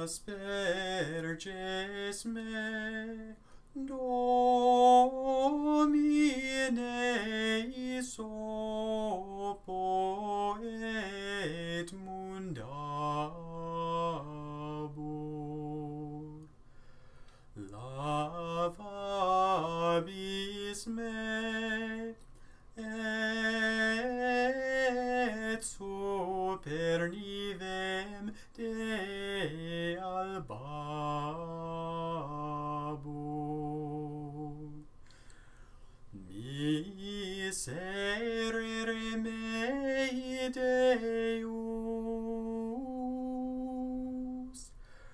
asperges me, Domine sopo et mundabor. Lavabis me et super nivem de albabor. Miserere mei Deus,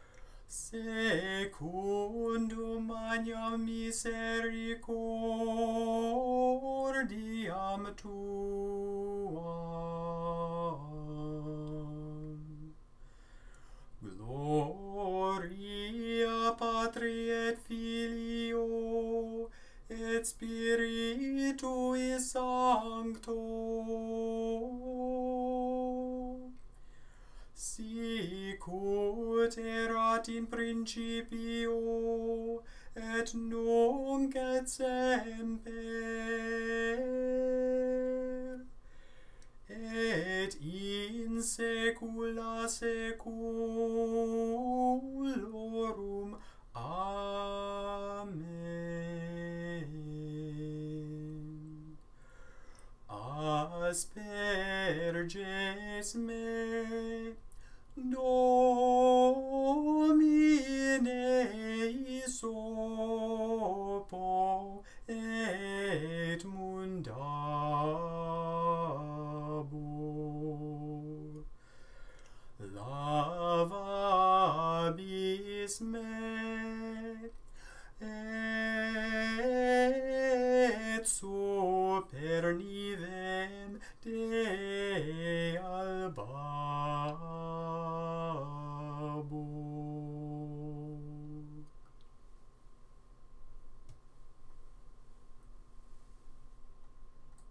secundum magnam misericordiam tuam. Gloria Patri et Filio et Spiritui Sancto, sicut erat in principio et nunc et semper et in saecula saeculorum. Amen. Asperges me, Domine sopo et mundabor. Lavabis me et super nivem de alba.